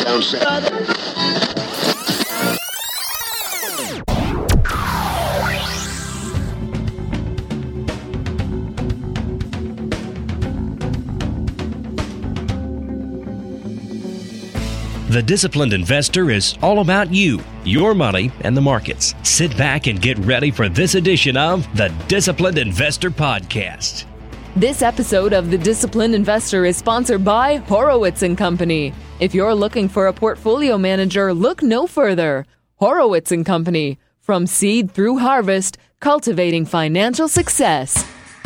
The Disciplined Investor is all about you, your money, and the markets. Sit back and get ready for this edition of the Disciplined Investor Podcast. This episode of The Disciplined Investor is sponsored by Horowitz & Company. If you're looking for a portfolio manager, look no further. Horowitz & Company. From seed through harvest, cultivating financial success.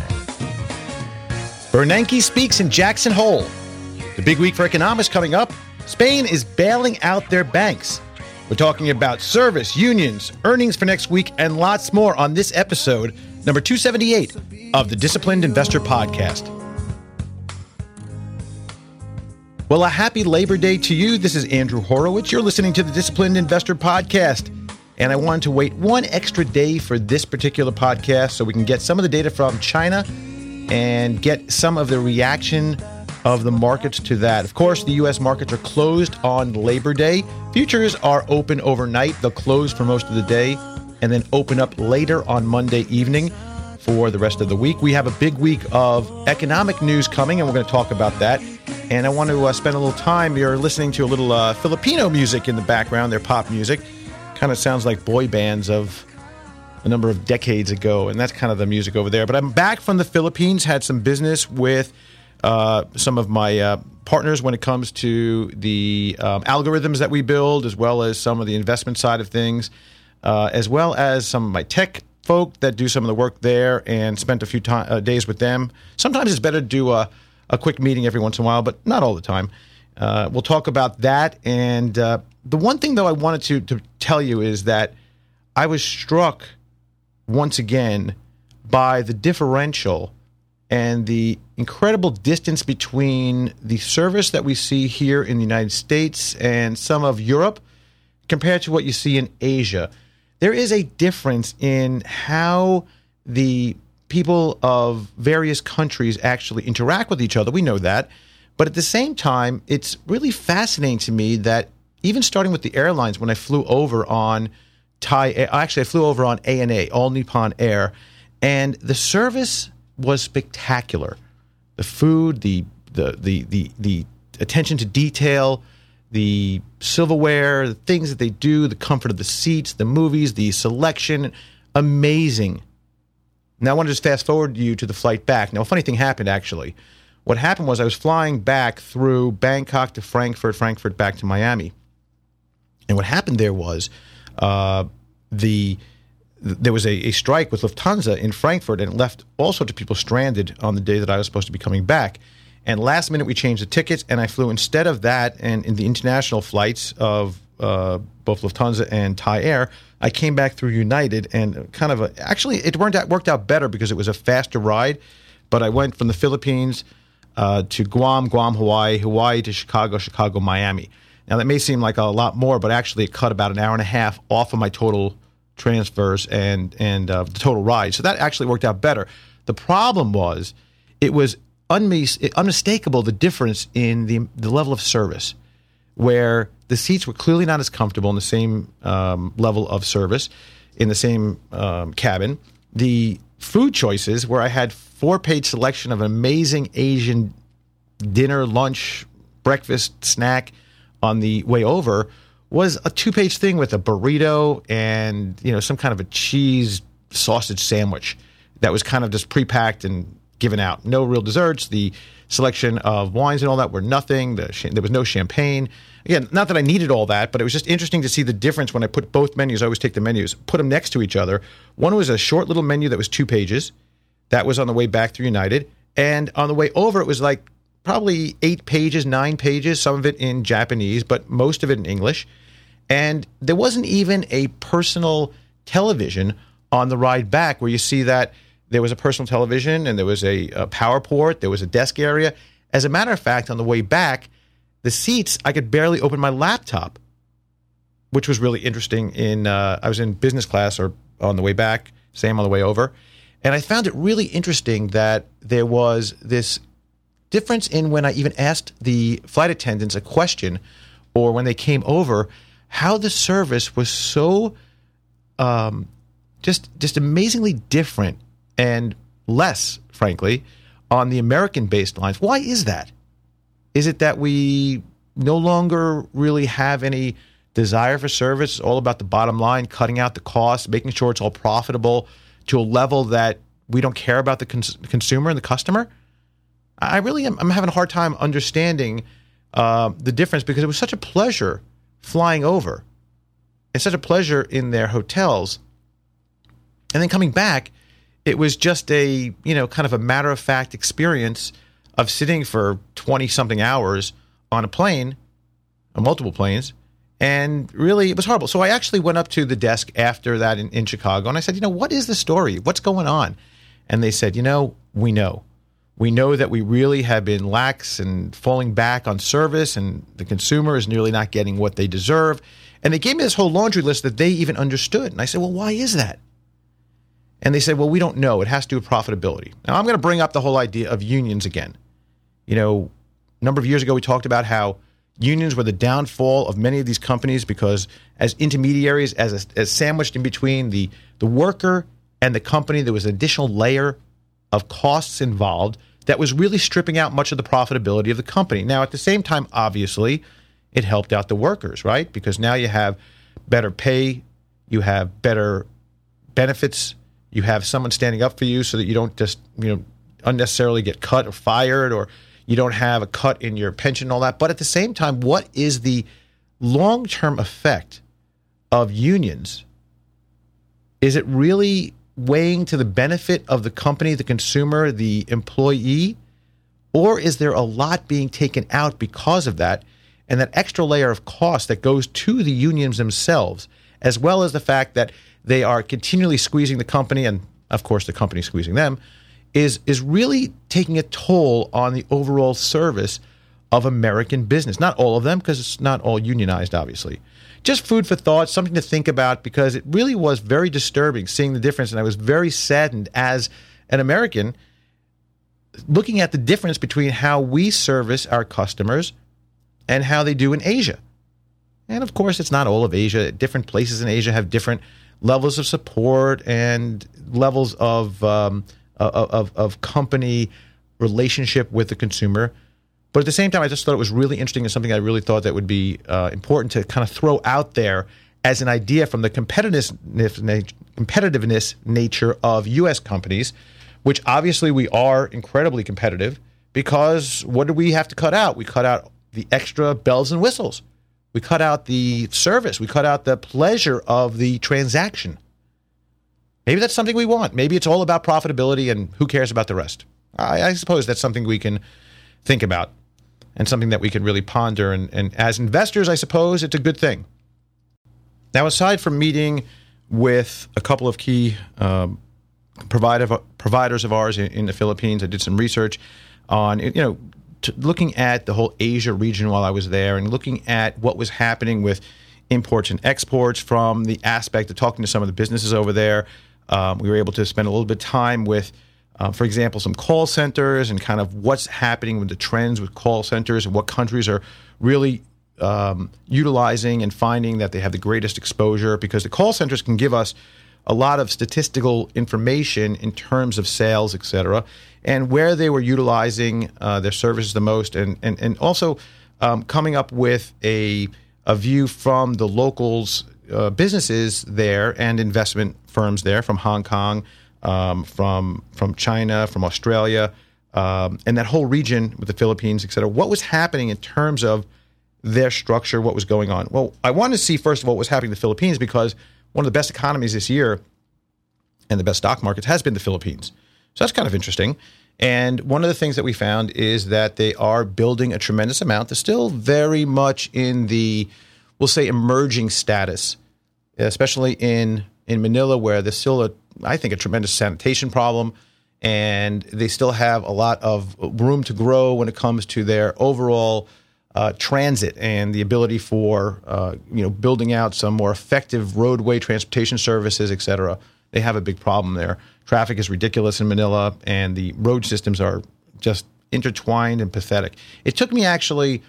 Bernanke speaks in Jackson Hole. The big week for economics coming up. Spain is bailing out their banks. We're talking about service, unions, earnings for next week, and lots more on this episode, number 278 of the Disciplined Investor Podcast. Well, a happy Labor Day to you. This is Andrew Horowitz. You're listening to the Disciplined Investor Podcast. And I wanted to wait one extra day for this particular podcast so we can get some of the data from China and get some of the reaction of the markets to that. Of course, the U.S. markets are closed on Labor Day. Futures are open overnight. They'll close for most of the day and then open up later on Monday evening for the rest of the week. We have a big week of economic news coming, and we're going to talk about that. And I want to spend a little time. You're listening to a little Filipino music in the background, their pop music. Kind of sounds like boy bands of a number of decades ago, and that's kind of the music over there. But I'm back from the Philippines, had some business with some of my partners when it comes to the algorithms that we build, as well as some of the investment side of things, as well as some of my tech folk that do some of the work there, and spent a few days with them. Sometimes it's better to do a quick meeting every once in a while, but not all the time. We'll talk about that. And the one thing, though, I wanted to tell you is that I was struck once again by the differential and the incredible distance between the service that we see here in the United States and some of Europe compared to what you see in Asia. There is a difference in how the people of various countries actually interact with each other. We know that. But at the same time, it's really fascinating to me that even starting with the airlines, when I flew over on I flew over on ANA, All Nippon Air, and the service was spectacular. The food, the attention to detail, the silverware, the things that they do, the comfort of the seats, the movies, the selection, amazing. Now I want to just fast forward you to the flight back. Now a funny thing happened actually. What happened was I was flying back through Bangkok to Frankfurt back to Miami. And what happened there was there was a strike with Lufthansa in Frankfurt, and it left all sorts of people stranded on the day that I was supposed to be coming back. And last minute, we changed the tickets, and I flew instead of that, and in the international flights of both Lufthansa and Thai Air, I came back through United, and actually, it worked out better because it was a faster ride. But I went from the Philippines to Guam, Hawaii, Hawaii to Chicago, Miami. Now, that may seem like a lot more, but actually, it cut about an hour and a half off of my total transfers and the total ride. So that actually worked out better. The problem was it was unmistakable, the difference in the level of service, where the seats were clearly not as comfortable in the same level of service, in the same cabin. The food choices, where I had 4-page selection of an amazing Asian dinner, lunch, breakfast, snack on the way over, was a 2-page thing with a burrito and, some kind of a cheese sausage sandwich that was kind of just pre-packed and given out. No real desserts. The selection of wines and all that were nothing. There was no champagne. Again, not that I needed all that, but it was just interesting to see the difference when I put both menus. I always take the menus, put them next to each other. One was a short little menu that was 2 pages. That was on the way back through United. And on the way over, it was like probably 8 pages, 9 pages, some of it in Japanese, but most of it in English. And there wasn't even a personal television on the ride back, where you see that there was a personal television and there was a power port, there was a desk area. As a matter of fact, on the way back, the seats, I could barely open my laptop, which was really interesting. I was in business class or on the way back, same on the way over. And I found it really interesting that there was this difference in when I even asked the flight attendants a question, or when they came over, how the service was so just amazingly different and less, frankly, on the American-based lines. Why is that? Is it that we no longer really have any desire for service? It's all about the bottom line, cutting out the costs, making sure it's all profitable to a level that we don't care about the consumer and the customer? I'm having a hard time understanding the difference, because it was such a pleasure flying over. It's such a pleasure in their hotels. And then coming back, it was just a, kind of a matter-of-fact experience of sitting for 20-something hours on a plane, on multiple planes, and really it was horrible. So I actually went up to the desk after that in Chicago, and I said, what is the story? What's going on? And they said, we know. We know that we really have been lax and falling back on service, and the consumer is nearly not getting what they deserve. And they gave me this whole laundry list that they even understood. And I said, well, why is that? And they said, well, we don't know. It has to do with profitability. Now, I'm going to bring up the whole idea of unions again. A number of years ago, we talked about how unions were the downfall of many of these companies, because as intermediaries, as sandwiched in between the worker and the company, there was an additional layer of costs involved that was really stripping out much of the profitability of the company. Now, at the same time, obviously, it helped out the workers, right? Because now you have better pay, you have better benefits, you have someone standing up for you so that you don't just, unnecessarily get cut or fired, or you don't have a cut in your pension and all that. But at the same time, what is the long-term effect of unions? Is it really weighing to the benefit of the company, the consumer, the employee? Or is there a lot being taken out because of that, and that extra layer of cost that goes to the unions themselves, as well as the fact that they are continually squeezing the company, and of course the company squeezing them, is really taking a toll on the overall service of American business? Not all of them, because it's not all unionized, obviously. Just food for thought, something to think about, because it really was very disturbing seeing the difference, and I was very saddened as an American looking at the difference between how we service our customers and how they do in Asia. And of course, it's not all of Asia. Different places in Asia have different levels of support and levels of company relationship with the consumer. But at the same time, I just thought it was really interesting, and something I really thought that would be important to kind of throw out there as an idea from the competitiveness nature of U.S. companies, which obviously we are incredibly competitive, because what do we have to cut out? We cut out the extra bells and whistles. We cut out the service. We cut out the pleasure of the transaction. Maybe that's something we want. Maybe it's all about profitability, and who cares about the rest? I suppose that's something we can think about, and something that we can really ponder. And as investors, I suppose it's a good thing. Now, aside from meeting with a couple of key providers of ours in the Philippines, I did some research on, looking at the whole Asia region while I was there, and looking at what was happening with imports and exports from the aspect of talking to some of the businesses over there. We were able to spend a little bit of time with, for example, some call centers, and kind of what's happening with the trends with call centers, and what countries are really utilizing and finding that they have the greatest exposure, because the call centers can give us a lot of statistical information in terms of sales, et cetera, and where they were utilizing their services the most, and also coming up with a view from the locals, businesses there and investment firms there from Hong Kong, from China, from Australia, and that whole region with the Philippines, et cetera. What was happening in terms of their structure, what was going on? Well, I wanted to see, first of all, what was happening in the Philippines, because one of the best economies this year and the best stock markets has been the Philippines. So that's kind of interesting. And one of the things that we found is that they are building a tremendous amount. They're still very much in the, we'll say, emerging status, especially in Manila, where there's still, I think, a tremendous sanitation problem. And they still have a lot of room to grow when it comes to their overall transit and the ability for, building out some more effective roadway transportation services, et cetera. They have a big problem there. Traffic is ridiculous in Manila, and the road systems are just intertwined and pathetic. It took me actually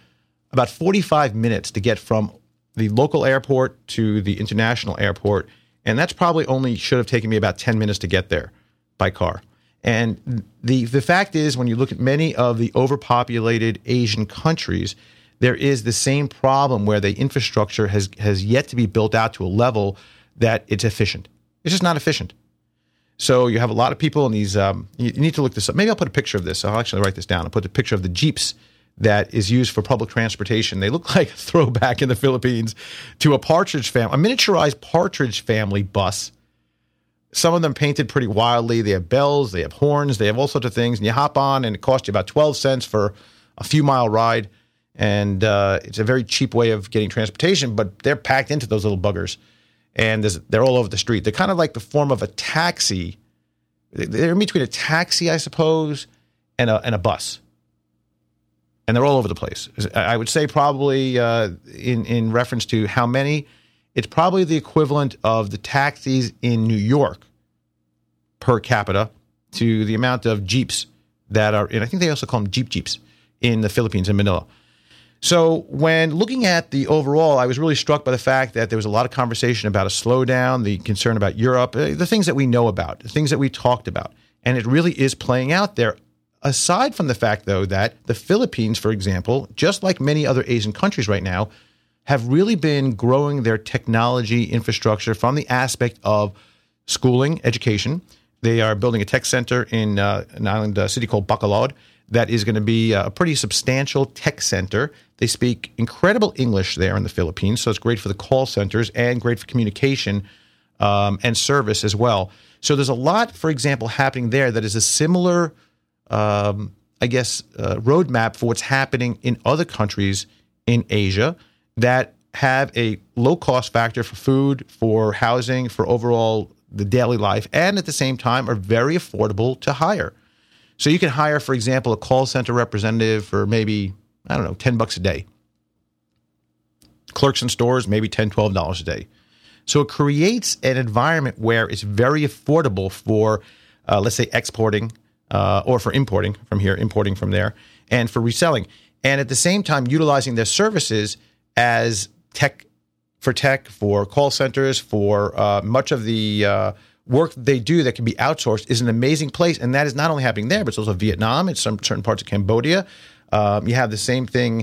about 45 minutes to get from the local airport to the international airport. And that's probably only should have taken me about 10 minutes to get there by car. And the fact is, when you look at many of the overpopulated Asian countries, there is the same problem where the infrastructure has yet to be built out to a level that it's efficient. It's just not efficient. So you have a lot of people in these, you need to look this up. Maybe I'll put a picture of this. I'll actually write this down. I'll put a picture of the Jeeps that is used for public transportation. They look like a throwback in the Philippines to a Partridge family, a miniaturized Partridge family bus. Some of them painted pretty wildly. They have bells, they have horns, they have all sorts of things. And you hop on and it costs you about 12 cents for a few mile ride. And it's a very cheap way of getting transportation, but they're packed into those little buggers. And they're all over the street. They're kind of like the form of a taxi. They're in between a taxi, I suppose, and a bus. And they're all over the place. I would say probably in reference to how many, it's probably the equivalent of the taxis in New York per capita to the amount of Jeeps that are in, I think they also call them Jeeps in the Philippines, in Manila. So when looking at the overall, I was really struck by the fact that there was a lot of conversation about a slowdown, the concern about Europe, the things that we know about, the things that we talked about. And it really is playing out there. Aside from the fact, though, that the Philippines, for example, just like many other Asian countries right now, have really been growing their technology infrastructure from the aspect of schooling, education. They are building a tech center in an island city called Bacolod that is going to be a pretty substantial tech center. They speak incredible English there in the Philippines, so it's great for the call centers and great for communication and service as well. So there's a lot, for example, happening there that is a similar roadmap for what's happening in other countries in Asia that have a low cost factor for food, for housing, for overall the daily life, and at the same time are very affordable to hire. So you can hire, for example, a call center representative for maybe, I don't know, $10 a day. Clerks in stores, maybe $10, $12 a day. So it creates an environment where it's very affordable for, let's say, exporting or for importing from here, importing from there, and for reselling. And at the same time, utilizing their services as tech, for call centers, for much of the work they do that can be outsourced is an amazing place. And that is not only happening there, but it's also Vietnam. It's some certain parts of Cambodia. You have the same thing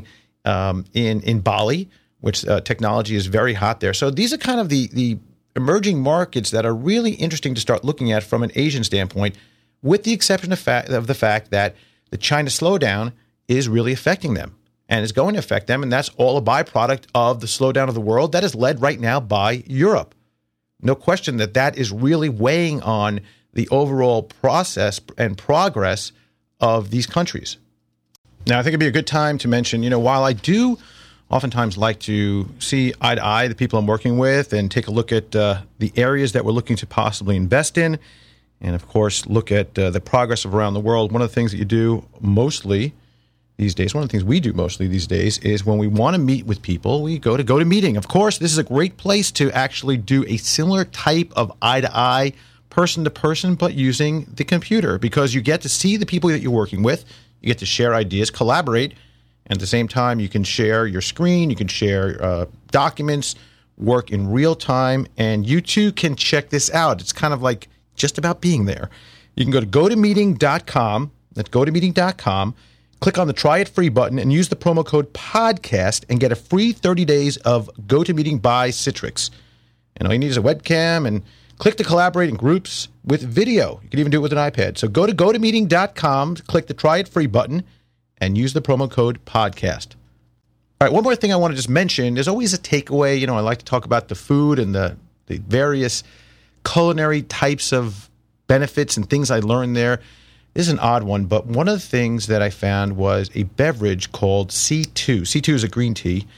in Bali, which technology is very hot there. So these are kind of the emerging markets that are really interesting to start looking at from an Asian standpoint, with the exception of the fact that the China slowdown is really affecting them and is going to affect them. And that's all a byproduct of the slowdown of the world that is led right now by Europe. No question that is really weighing on the overall process and progress of these countries. Now, I think it'd be a good time to mention, while I do oftentimes like to see eye to eye the people I'm working with and take a look at the areas that we're looking to possibly invest in, and of course, look at the progress of around the world. One of the things that you do mostly these days, one of the things we do mostly these days is when we want to meet with people, we go to GoToMeeting. Of course, this is a great place to actually do a similar type of eye-to-eye, person-to-person, but using the computer, because you get to see the people that you're working with, you get to share ideas, collaborate, and at the same time, you can share your screen, you can share documents, work in real time, and you too can check this out. It's kind of like just about being there. You can go to GoToMeeting.com, that's GoToMeeting.com, click on the Try It Free button and use the promo code PODCAST and get a free 30 days of GoToMeeting by Citrix. And all you need is a webcam and click to collaborate in groups with video. You can even do it with an iPad. So go to GoToMeeting.com, click the Try It Free button, and use the promo code PODCAST. All right, one more thing I want to just mention. There's always a takeaway. I like to talk about the food and the various culinary types of benefits and things I learned there. This is an odd one, but one of the things that I found was a beverage called C2. C2 is a green tea,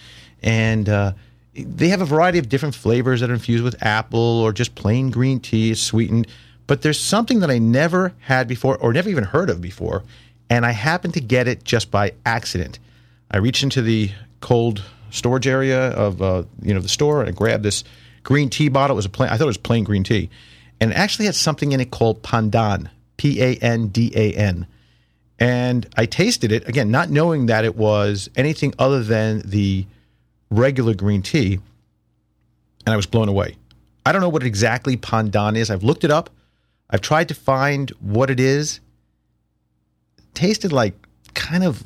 and they have a variety of different flavors that are infused with apple or just plain green tea. It's sweetened, but there's something that I never had before or never even heard of before, and I happened to get it just by accident. I reached into the cold storage area of the store and I grabbed this green tea bottle. I thought it was plain green tea, and it actually had something in it called pandan. Pandan. And I tasted it, again, not knowing that it was anything other than the regular green tea, and I was blown away. I don't know what exactly pandan is. I've looked it up. I've tried to find what it is. It tasted like kind of,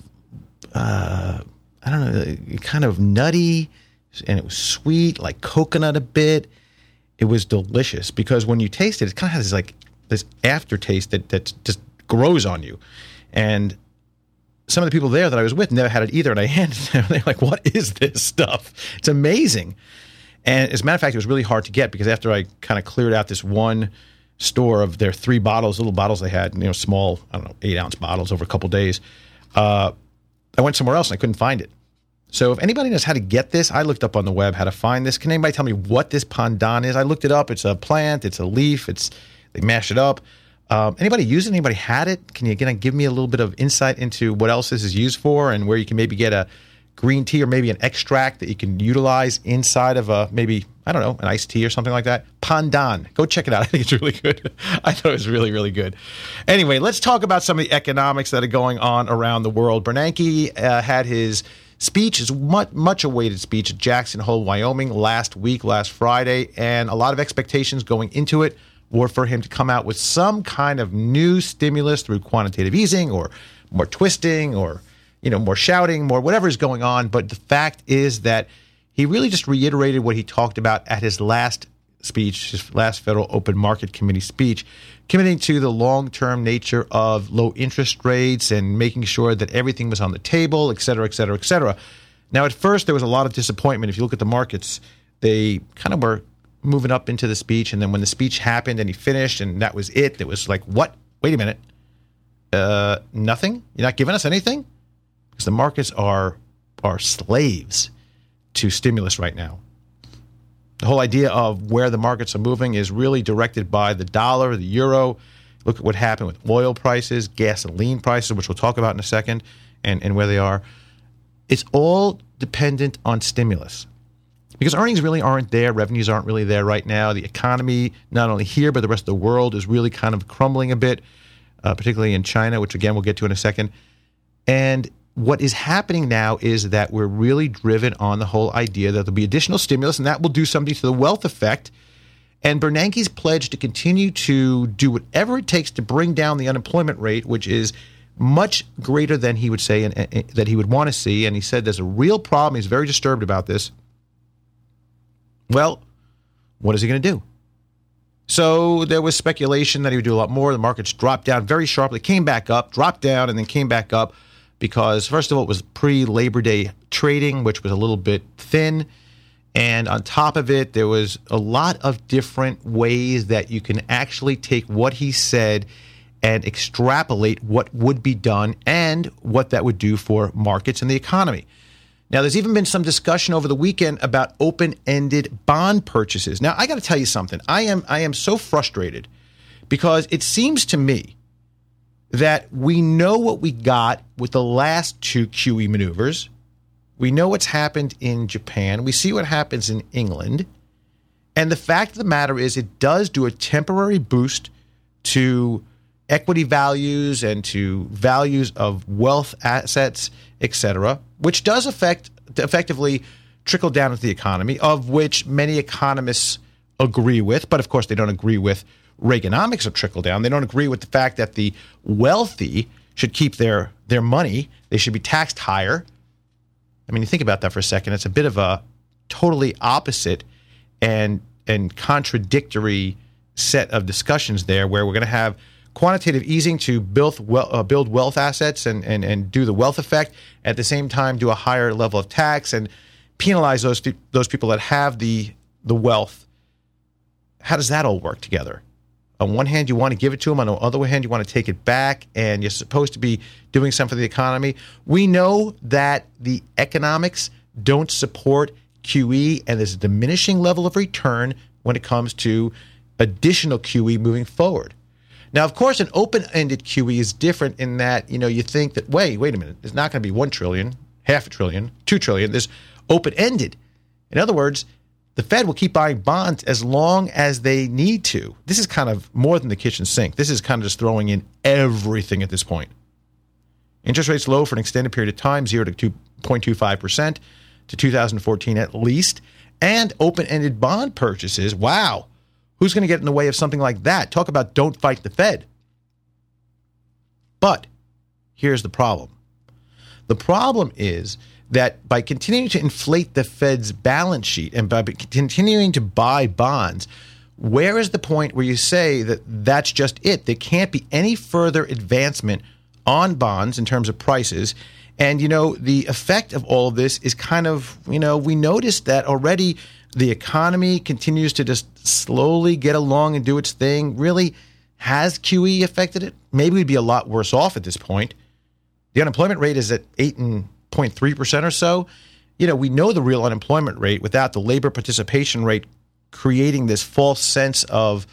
I don't know, kind of nutty, and it was sweet, like coconut a bit. It was delicious because when you taste it, it kind of has this aftertaste that just grows on you. And some of the people there that I was with never had it either, and I handed them, they're like, what is this stuff? It's amazing. And as a matter of fact, it was really hard to get because after I kind of cleared out this one store of their 3 bottles, little bottles they had, small, 8-ounce bottles over a couple days, I went somewhere else and I couldn't find it. So if anybody knows how to get this, I looked up on the web how to find this. Can anybody tell me what this pandan is? I looked it up. It's a plant. It's a leaf. They mash it up. Anybody use it? Anybody had it? Can you give me a little bit of insight into what else this is used for and where you can maybe get a green tea or maybe an extract that you can utilize inside of an iced tea or something like that? Pandan. Go check it out. I think it's really good. I thought it was really, really good. Anyway, let's talk about some of the economics that are going on around the world. Bernanke had his speech, his much awaited speech at Jackson Hole, Wyoming last Friday, and a lot of expectations going into it were for him to come out with some kind of new stimulus through quantitative easing or more twisting or more shouting, more whatever is going on. But the fact is that he really just reiterated what he talked about at his last speech, his last Federal Open Market Committee speech, committing to the long-term nature of low interest rates and making sure that everything was on the table, et cetera, et cetera, et cetera. Now, at first, there was a lot of disappointment. If you look at the markets, they kind of were moving up into the speech, and then when the speech happened and he finished and that was it, it was like, what? Wait a minute. Nothing? You're not giving us anything? Because the markets are slaves to stimulus right now. The whole idea of where the markets are moving is really directed by the dollar, the euro. Look at what happened with oil prices, gasoline prices, which we'll talk about in a second, and where they are. It's all dependent on stimulus. Because earnings really aren't there, revenues aren't really there right now. The economy, not only here, but the rest of the world is really kind of crumbling a bit, particularly in China, which again we'll get to in a second. And what is happening now is that we're really driven on the whole idea that there'll be additional stimulus, and that will do something to the wealth effect. And Bernanke's pledge to continue to do whatever it takes to bring down the unemployment rate, which is much greater than he would say and that he would want to see. And he said there's a real problem. He's very disturbed about this. Well, what is he going to do? So there was speculation that he would do a lot more. The markets dropped down very sharply, came back up, dropped down, and then came back up because, first of all, it was pre-Labor Day trading, which was a little bit thin. And on top of it, there was a lot of different ways that you can actually take what he said and extrapolate what would be done and what that would do for markets and the economy. Now, there's even been some discussion over the weekend about open-ended bond purchases. Now, I got to tell you something. I am so frustrated because it seems to me that we know what we got with the last 2 QE maneuvers. We know what's happened in Japan. We see what happens in England. And the fact of the matter is it does do a temporary boost to equity values and to values of wealth assets, etc., which does effectively trickle down into the economy, of which many economists agree with. But, of course, they don't agree with Reaganomics of trickle down. They don't agree with the fact that the wealthy should keep their money. They should be taxed higher. I mean, you think about that for a second. It's a bit of a totally opposite and contradictory set of discussions there, where we're going to have quantitative easing to build wealth assets and do the wealth effect, at the same time do a higher level of tax and penalize those people that have the wealth. How does that all work together? On one hand, you want to give it to them. On the other hand, you want to take it back, and you're supposed to be doing something for the economy. We know that the economics don't support QE, and there's a diminishing level of return when it comes to additional QE moving forward. Now, of course, an open-ended QE is different in that, you think that, wait a minute, there's not going to be $1 trillion, $0.5 trillion, $2 trillion. There's open-ended. In other words, the Fed will keep buying bonds as long as they need to. This is kind of more than the kitchen sink. This is kind of just throwing in everything at this point. Interest rates low for an extended period of time, 0 to 2.25% to 2014 at least. And open-ended bond purchases. Wow. Who's going to get in the way of something like that? Talk about don't fight the Fed. But here's the problem. The problem is that by continuing to inflate the Fed's balance sheet and by continuing to buy bonds, where is the point where you say that that's just it? There can't be any further advancement on bonds in terms of prices. And, the effect of all of this is kind of, we noticed that already the economy continues to just slowly get along and do its thing. Really, has QE affected it? Maybe we'd be a lot worse off at this point. The unemployment rate is at 8.3% or so. We know the real unemployment rate without the labor participation rate creating this false sense of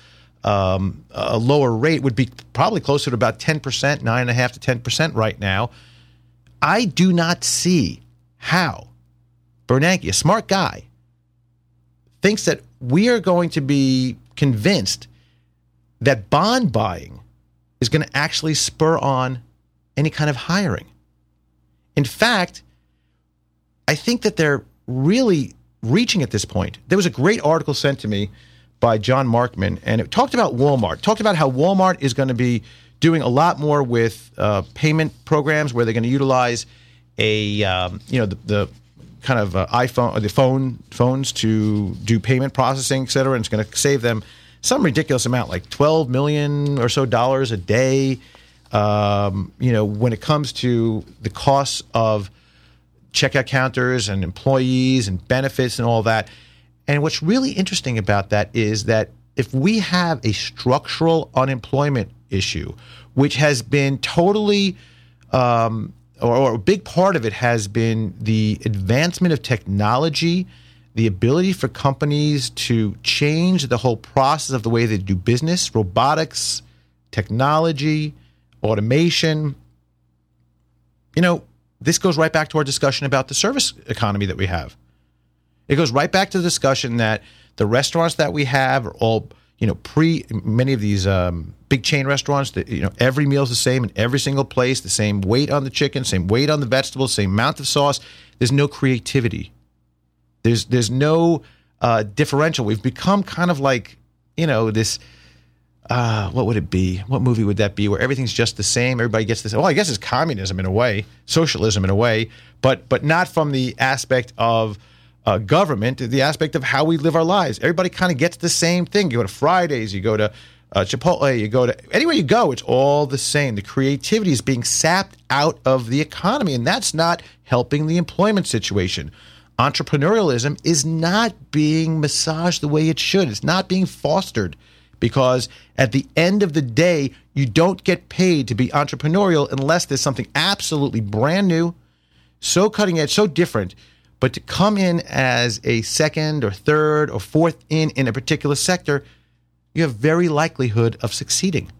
a lower rate would be probably closer to about 10%, 9.5% to 10% right now. I do not see how Bernanke, a smart guy, thinks that we are going to be convinced that bond buying is going to actually spur on any kind of hiring. In fact, I think that they're really reaching at this point. There was a great article sent to me by John Markman, and it talked about Walmart, talked about how Walmart is going to be doing a lot more with payment programs where they're going to utilize the kind of iPhone, or the phones to do payment processing, et cetera, and it's going to save them some ridiculous amount, like $12 million or so a day. When it comes to the costs of checkout counters and employees and benefits and all that. And what's really interesting about that is that if we have a structural unemployment issue, which has been totally, or a big part of it has been the advancement of technology, the ability for companies to change the whole process of the way they do business, robotics, technology, automation. This goes right back to our discussion about the service economy that we have. It goes right back to the discussion that the restaurants that we have are all, many of these big chain restaurants that, every meal is the same in every single place, the same weight on the chicken, same weight on the vegetables, same amount of sauce. There's no creativity. There's no differential. We've become kind of like, this, what would it be? What movie would that be where everything's just the same? Everybody gets this. Well, I guess it's communism in a way, socialism in a way, but not from the aspect of government, the aspect of how we live our lives. Everybody kind of gets the same thing. You go to Fridays, you go to Chipotle, you go to anywhere you go, it's all the same. The creativity is being sapped out of the economy, and that's not helping the employment situation. Entrepreneurialism is not being massaged the way it should. It's not being fostered because at the end of the day, you don't get paid to be entrepreneurial unless there's something absolutely brand new, so cutting edge, so different. But to come in as a second or third or fourth in a particular sector, you have very likelihood of succeeding.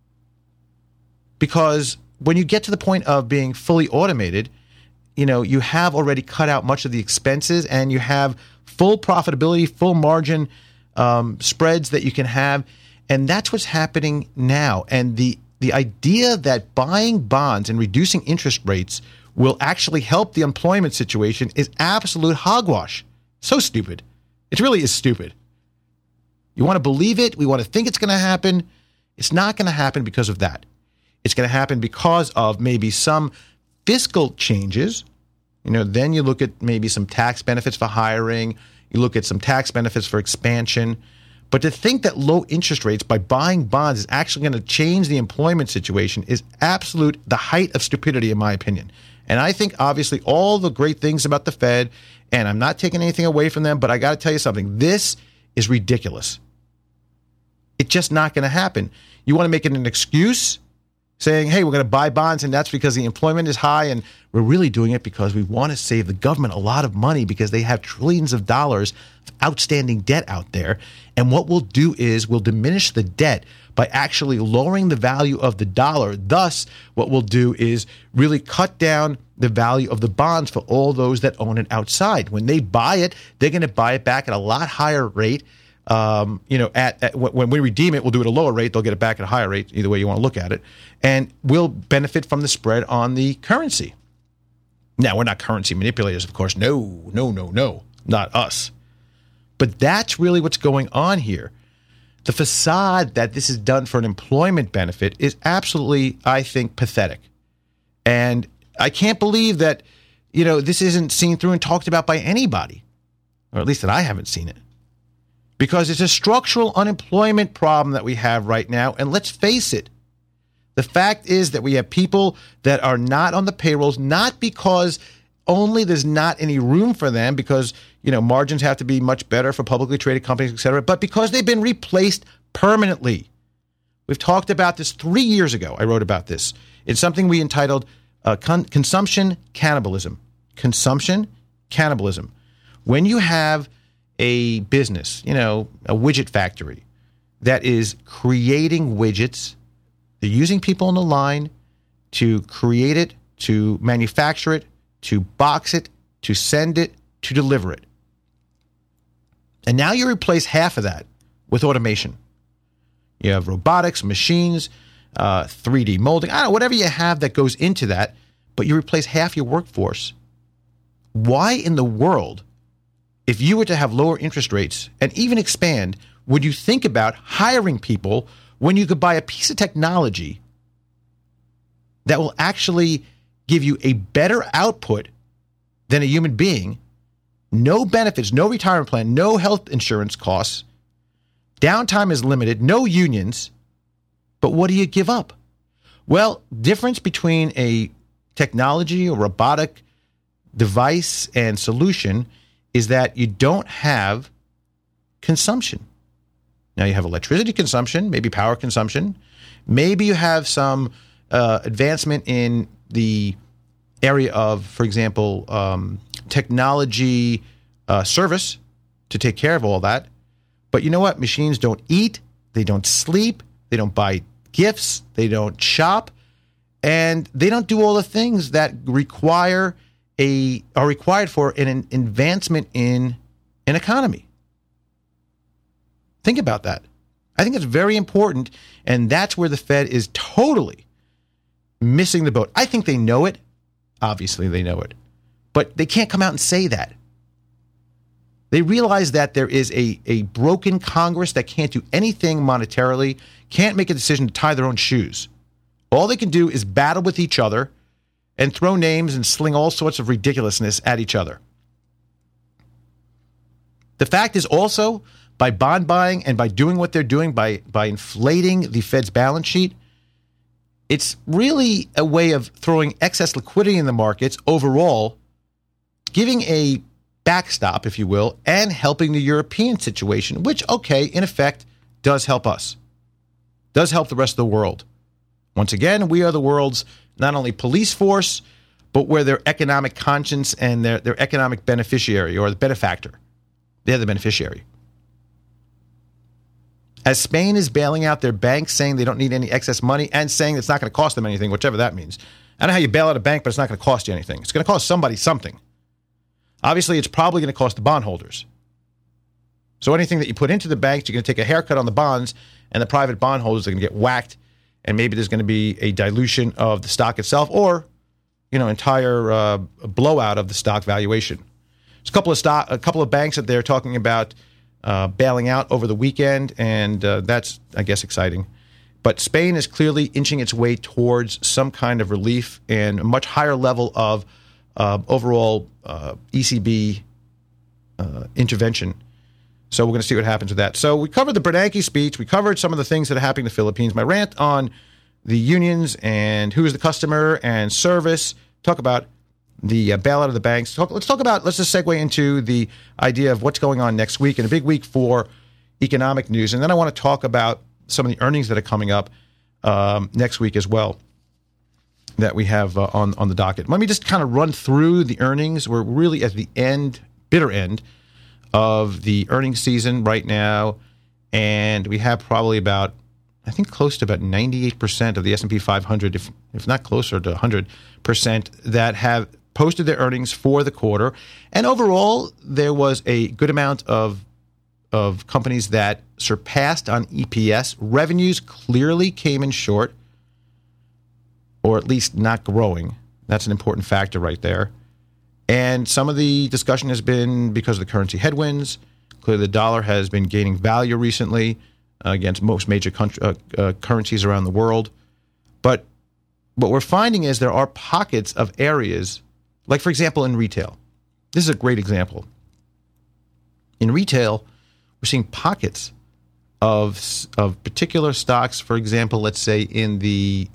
Because when you get to the point of being fully automated, you have already cut out much of the expenses and you have full profitability, full margin spreads that you can have. And that's what's happening now. And the idea that buying bonds and reducing interest rates will actually help the employment situation is absolute hogwash. So stupid. It really is stupid. You want to believe it. We want to think it's going to happen. It's not going to happen because of that. It's going to happen because of maybe some fiscal changes. Then you look at maybe some tax benefits for hiring. You look at some tax benefits for expansion. But to think that low interest rates by buying bonds is actually going to change the employment situation is the height of stupidity, in my opinion. And I think, obviously, all the great things about the Fed, and I'm not taking anything away from them, but I got to tell you something. This is ridiculous. It's just not going to happen. You want to make it an excuse, saying, hey, we're going to buy bonds, and that's because the employment is high, and we're really doing it because we want to save the government a lot of money because they have trillions of dollars of outstanding debt out there. And what we'll do is we'll diminish the debt by actually lowering the value of the dollar. Thus, what we'll do is really cut down the value of the bonds for all those that own it outside. When they buy it, they're going to buy it back at a lot higher rate, When we redeem it, we'll do it at a lower rate. They'll get it back at a higher rate, either way you want to look at it. And we'll benefit from the spread on the currency. Now, we're not currency manipulators, of course. No, not us. But that's really what's going on here. The facade that this is done for an employment benefit is absolutely, I think, pathetic. And I can't believe that, this isn't seen through and talked about by anybody, or at least that I haven't seen it. Because it's a structural unemployment problem that we have right now. And let's face it, the fact is that we have people that are not on the payrolls, not because only there's not any room for them, because, margins have to be much better for publicly traded companies, et cetera, but because they've been replaced permanently. We've talked about this 3 years ago. I wrote about this. It's something we entitled Consumption Cannibalism. Consumption Cannibalism. When you have a business, a widget factory that is creating widgets, they're using people on the line to create it, to manufacture it, to box it, to send it, to deliver it. And now you replace half of that with automation. You have robotics, machines, 3D molding, whatever you have that goes into that, but you replace half your workforce. Why in the world, if you were to have lower interest rates and even expand, would you think about hiring people when you could buy a piece of technology that will actually give you a better output than a human being? No benefits, no retirement plan, no health insurance costs. Downtime is limited, no unions. But what do you give up? Well, difference between a technology or robotic device and solution is that you don't have consumption. Now you have electricity consumption, maybe power consumption. Maybe you have some advancement in the area of, for example, technology service to take care of all that. But you know what? Machines don't eat, they don't sleep, they don't buy gifts, they don't shop, and they don't do all the things that are required for an advancement in an economy. Think about that. I think it's very important, and that's where the Fed is totally missing the boat. I think they know it. Obviously, they know it. But they can't come out and say that. They realize that there is a broken Congress that can't do anything monetarily, can't make a decision to tie their own shoes. All they can do is battle with each other and throw names and sling all sorts of ridiculousness at each other. The fact is also, by bond buying and by doing what they're doing, by inflating the Fed's balance sheet, it's really a way of throwing excess liquidity in the markets overall, giving a backstop, if you will, and helping the European situation, which, okay, in effect, does help us, does help the rest of the world. Once again, we are the world's not only police force, but we're their economic conscience and their economic beneficiary, or the benefactor. They're the beneficiary. As Spain is bailing out their banks, saying they don't need any excess money, and saying it's not going to cost them anything, whichever that means. I don't know how you bail out a bank, but it's not going to cost you anything. It's going to cost somebody something. Obviously, it's probably going to cost the bondholders. So anything that you put into the banks, you're going to take a haircut on the bonds, and the private bondholders are going to get whacked, and maybe there's going to be a dilution of the stock itself, or, entire blowout of the stock valuation. There's a couple of banks that they're talking about bailing out over the weekend, and that's, I guess, exciting. But Spain is clearly inching its way towards some kind of relief and a much higher level of overall ECB intervention. So we're going to see what happens with that. So we covered the Bernanke speech. We covered some of the things that are happening in the Philippines. My rant on the unions and who is the customer and service. Talk about the bailout of the banks. Let's just segue into the idea of what's going on next week, and a big week for economic news. And then I want to talk about some of the earnings that are coming up next week as well that we have on the docket. Let me just kind of run through the earnings. We're really at the bitter end of the earnings season right now, and we have probably about, I think, close to about 98% of the S&P 500, if not closer to 100%, that have posted their earnings for the quarter. And overall, there was a good amount of of companies that surpassed on EPS. Revenues clearly came in short, or at least not growing. That's an important factor right there. And some of the discussion has been because of the currency headwinds. Clearly, the dollar has been gaining value recently against most major currencies around the world. But what we're finding is there are pockets of areas, like, for example, in retail. This is a great example. In retail, we're seeing pockets of particular stocks. For example, let's say in the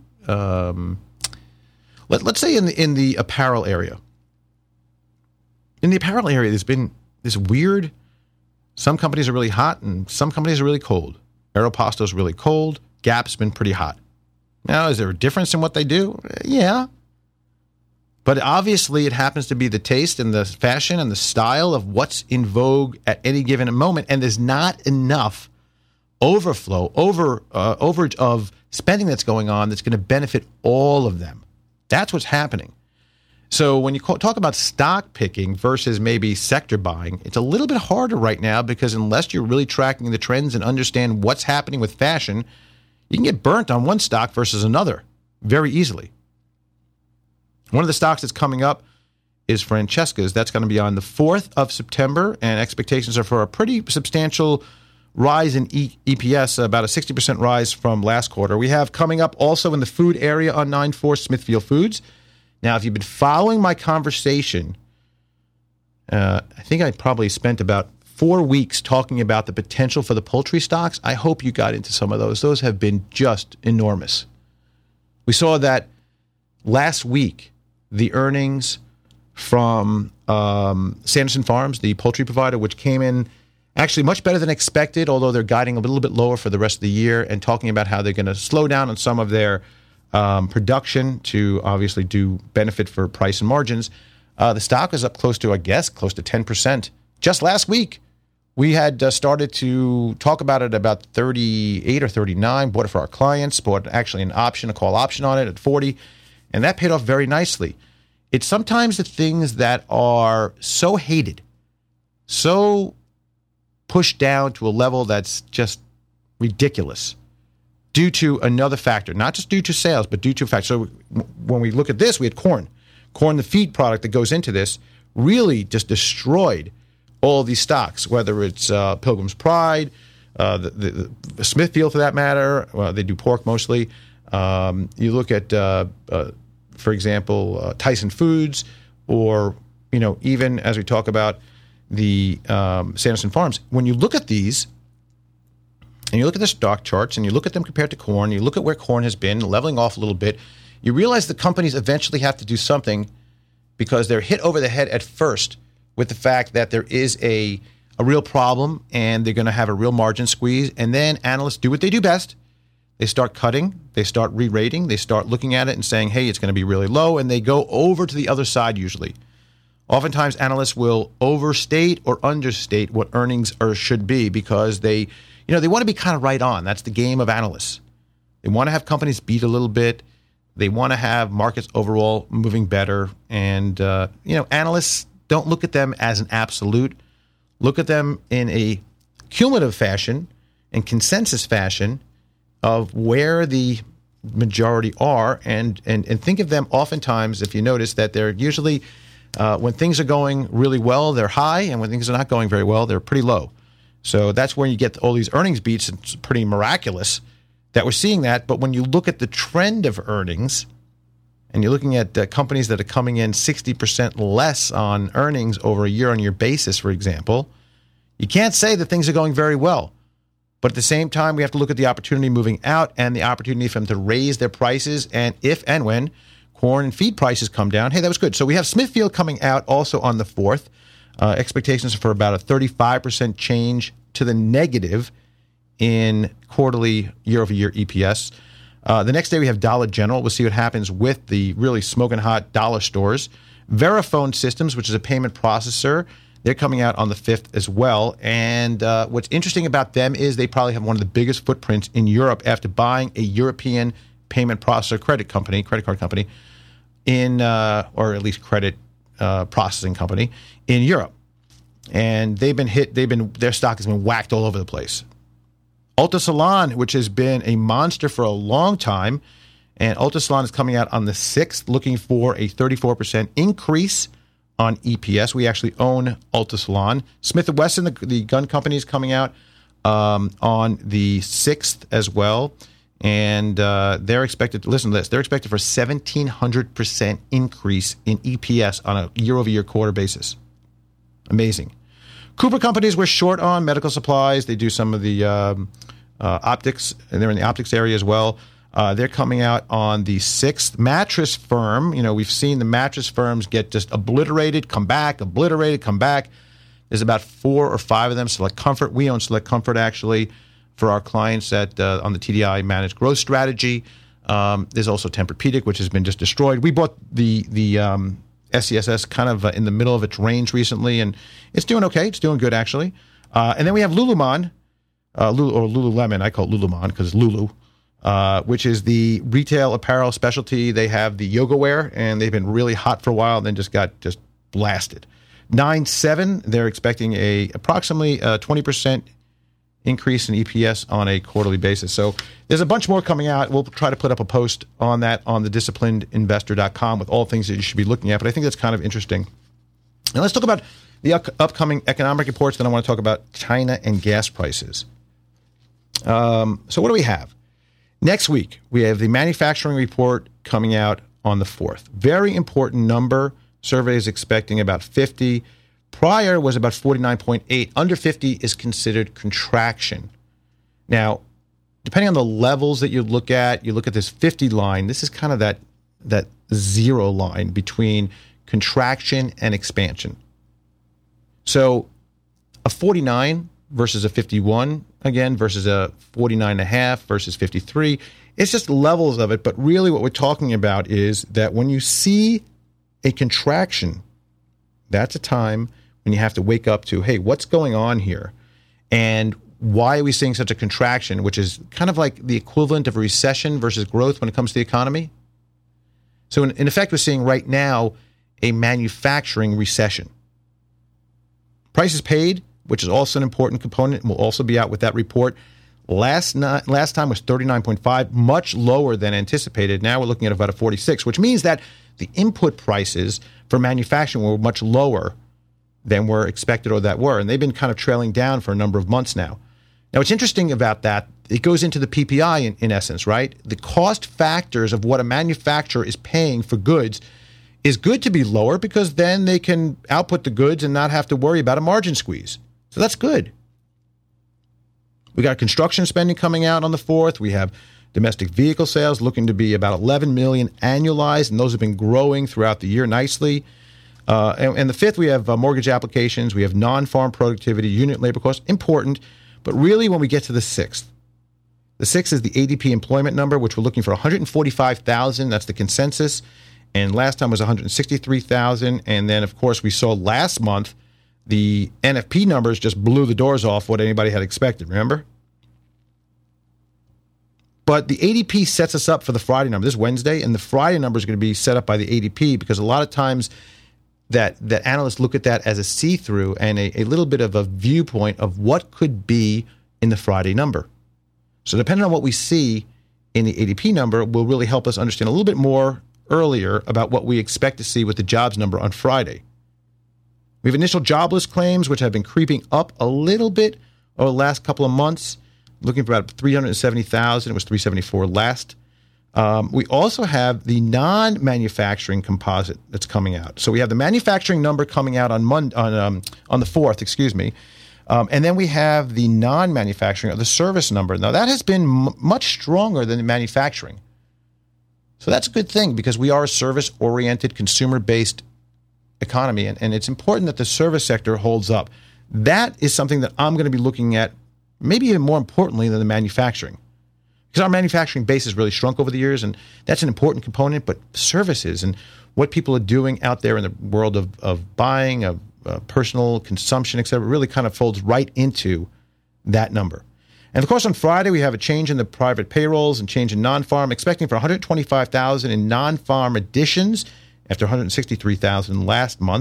let's say in the apparel area. In the apparel area, there's been this weird. Some companies are really hot, and some companies are really cold. Aeropostale is really cold. Gap's been pretty hot. Now, is there a difference in what they do? Yeah. But obviously, it happens to be the taste and the fashion and the style of what's in vogue at any given moment, and there's not enough overage of spending that's going on that's going to benefit all of them. That's what's happening. So when you talk about stock picking versus maybe sector buying, it's a little bit harder right now because unless you're really tracking the trends and understand what's happening with fashion, you can get burnt on one stock versus another very easily. One of the stocks that's coming up is Francesca's. That's going to be on the 4th of September, and expectations are for a pretty substantial rise in EPS, about a 60% rise from last quarter. We have coming up also in the food area on 9/4 Smithfield Foods. Now, if you've been following my conversation, I think I probably spent about 4 weeks talking about the potential for the poultry stocks. I hope you got into some of those. Those have been just enormous. We saw that last week, the earnings from Sanderson Farms, the poultry provider, which came in actually much better than expected, although they're guiding a little bit lower for the rest of the year and talking about how they're going to slow down on some of their production to obviously do benefit for price and margins. The stock is up close to 10%. Just last week, we had started to talk about it about 38 or 39, bought it for our clients, bought actually a call option on it at 40, and that paid off very nicely. It's sometimes the things that are so hated, so pushed down to a level that's just ridiculous, due to another factor, not just due to sales, but due to a factor. So when we look at this, we had corn. Corn, the feed product that goes into this, really just destroyed all these stocks, whether it's Pilgrim's Pride, the Smithfield for that matter. They do pork mostly. You look at, for example, Tyson Foods, or even as we talk about the Sanderson Farms. When you look at these, and you look at the stock charts, and you look at them compared to corn, you look at where corn has been leveling off a little bit, you realize the companies eventually have to do something because they're hit over the head at first with the fact that there is a real problem and they're going to have a real margin squeeze. And then analysts do what they do best. They start cutting, they start re-rating, they start looking at it and saying, hey, it's going to be really low, and they go over to the other side usually. Oftentimes, analysts will overstate or understate what earnings should be because they want to be kind of right on. That's the game of analysts. They want to have companies beat a little bit. They want to have markets overall moving better. And, analysts don't look at them as an absolute. Look at them in a cumulative fashion and consensus fashion of where the majority are. And think of them oftentimes, if you notice, that they're usually, when things are going really well, they're high. And when things are not going very well, they're pretty low. So that's where you get all these earnings beats. It's pretty miraculous that we're seeing that. But when you look at the trend of earnings, and you're looking at companies that are coming in 60% less on earnings over a year-on-year basis, for example, you can't say that things are going very well. But at the same time, we have to look at the opportunity moving out and the opportunity for them to raise their prices. And if and when corn and feed prices come down, hey, that was good. So we have Smithfield coming out also on the 4th. Expectations for about a 35% change to the negative in quarterly year-over-year EPS. The next day we have Dollar General. We'll see what happens with the really smoking hot dollar stores. Verifone Systems, which is a payment processor, they're coming out on the 5th as well. And what's interesting about them is they probably have one of the biggest footprints in Europe after buying a European payment processor credit card company, or at least credit processing company in Europe. and their stock has been whacked all over the place. Ulta Salon, which has been a monster for a long time, and Ulta Salon is coming out on the 6th, looking for a 34% increase on EPS. We actually own Ulta Salon. Smith & Wesson, the gun company, is coming out on the 6th as well. And they're expected, listen to this, they're expected for 1,700% increase in EPS on a year-over-year quarter basis. Amazing. Cooper Companies we're short on, medical supplies. They do some of the optics, and they're in the optics area as well. They're coming out on the 6th. Mattress Firm, we've seen the mattress firms get just obliterated, come back. There's about 4 or 5 of them. Select Comfort. We own Select Comfort, actually, for our clients on the TDI Managed Growth Strategy. There's also Tempur-Pedic, which has been just destroyed. We bought the SCSS kind of in the middle of its range recently, and it's doing okay. It's doing good, actually. And then we have Lululemon, or Lululemon. I call it Lululemon because it's Lulu, which is the retail apparel specialty. They have the yoga wear, and they've been really hot for a while and then just got blasted. 9.7, they're expecting approximately 20% increase in EPS on a quarterly basis. So there's a bunch more coming out. We'll try to put up a post on that on the disciplinedinvestor.com with all things that you should be looking at. But I think that's kind of interesting. Now let's talk about the upcoming economic reports. Then I want to talk about China and gas prices. So what do we have? Next week, we have the manufacturing report coming out on the 4th. Very important number. Survey is expecting about 50. Prior was about 49.8. Under 50 is considered contraction. Now, depending on the levels that you look at this 50 line. This is kind of that zero line between contraction and expansion. So a 49 versus a 51, again, versus a 49.5 versus 53. It's just levels of it. But really what we're talking about is that when you see a contraction, that's a time when you have to wake up to, hey, what's going on here? And why are we seeing such a contraction, which is kind of like the equivalent of a recession versus growth when it comes to the economy? So in effect, we're seeing right now a manufacturing recession. Prices paid, which is also an important component, and will also be out with that report. Last time was 39.5, much lower than anticipated. Now we're looking at about a 46, which means that the input prices for manufacturing were much lower than were expected or that were. And they've been kind of trailing down for a number of months now. Now, what's interesting about that, it goes into the PPI in essence, right? The cost factors of what a manufacturer is paying for goods is good to be lower because then they can output the goods and not have to worry about a margin squeeze. So that's good. We got construction spending coming out on the 4th. We have domestic vehicle sales looking to be about 11 million annualized, and those have been growing throughout the year nicely. And the 5th, we have mortgage applications. We have non-farm productivity, unit labor costs, important. But really, when we get to the 6th is the ADP employment number, which we're looking for 145,000. That's the consensus. And last time was 163,000. And then, of course, we saw last month the NFP numbers just blew the doors off what anybody had expected, remember? But the ADP sets us up for the Friday number. This is Wednesday, and the Friday number is going to be set up by the ADP because a lot of times that analysts look at that as a see-through and a little bit of a viewpoint of what could be in the Friday number. So depending on what we see in the ADP number will really help us understand a little bit more earlier about what we expect to see with the jobs number on Friday. We have initial jobless claims, which have been creeping up a little bit over the last couple of months, looking for about 370,000. It was 374 last. We also have the non-manufacturing composite that's coming out. So we have the manufacturing number coming out on the 4th, and then we have the non-manufacturing, or the service number. Now that has been much stronger than the manufacturing. So that's a good thing because we are a service-oriented, consumer-based economy, and it's important that the service sector holds up. That is something that I'm going to be looking at, maybe even more importantly than the manufacturing. Because our manufacturing base has really shrunk over the years, and that's an important component, but services and what people are doing out there in the world of buying, of personal consumption, et cetera, really kind of folds right into that number. And of course, on Friday, we have a change in the private payrolls and change in non-farm, expecting for 125,000 in non-farm additions after 163,000 last month.